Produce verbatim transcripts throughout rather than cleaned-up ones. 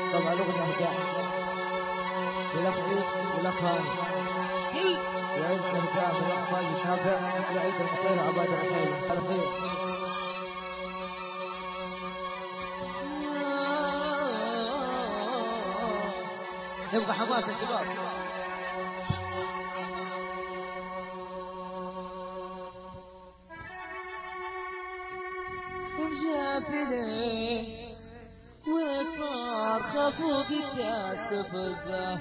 طبعا الاغنيه هداء للاخ عيد والاخ هاني وعيد هداء من الاخ ماجد نافع وعيد الخطير عباد الخير على خير. نبغى حماس يا شباب. وجافلي وصار خفوق التاسفزة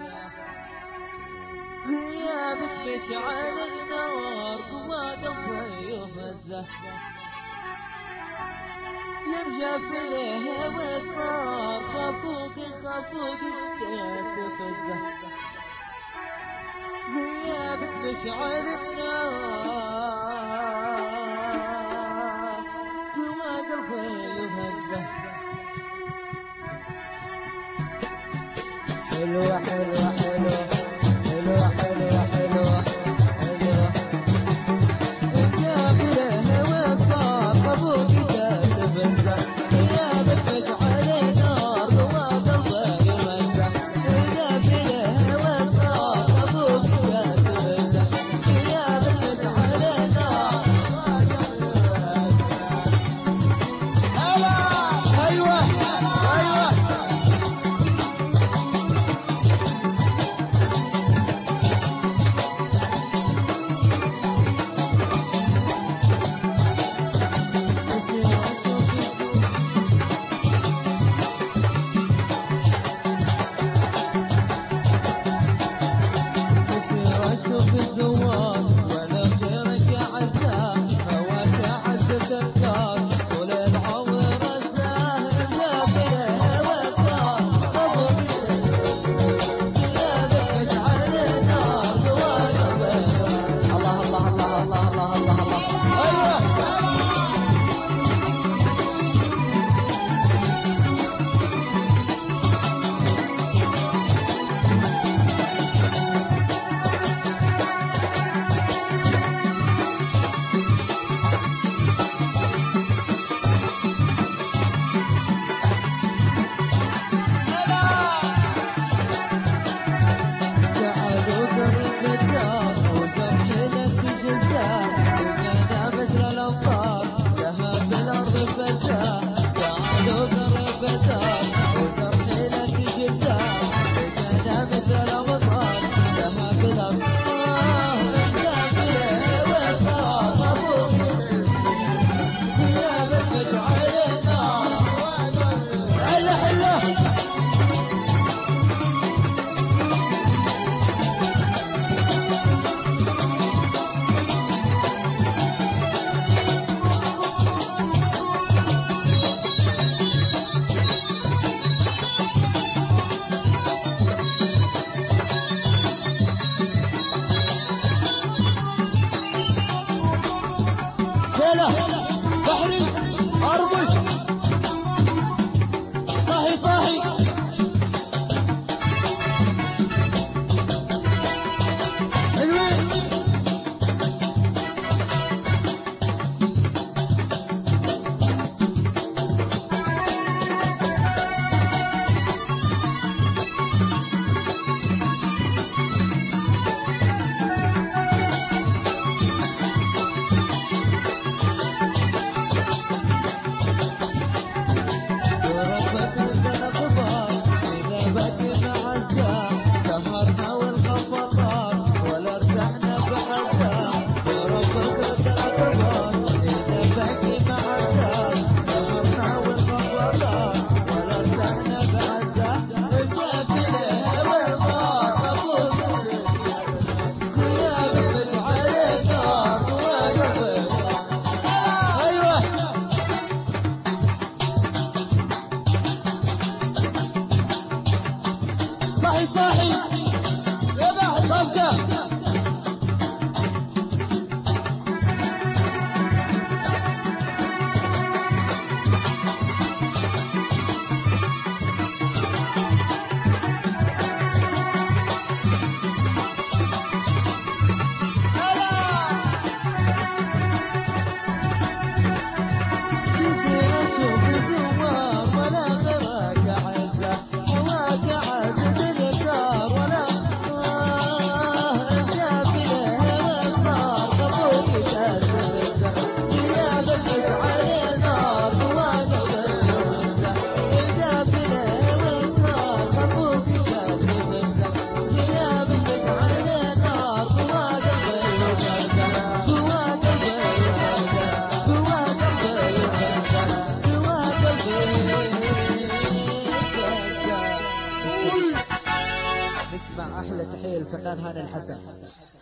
غيابك مشعل النار قوى قلبي يهزه يمجافلي وصار خفوق خفوق التاسفزة غيابك مشعل النار حلوة حلوة حلوة حلوة حلوة حلوة حلوة جافله وصار خفوق تاسفزة غيابك مشعل نار قوى قلبي يمزه جافله وصار خفوق تاسفزة غيابك مشعل نار ايوه ايوه بحري أربش صاحي صاحي حلوين صاحي يا بعد صفقة أحلى تحية للفنان هاني الحسن.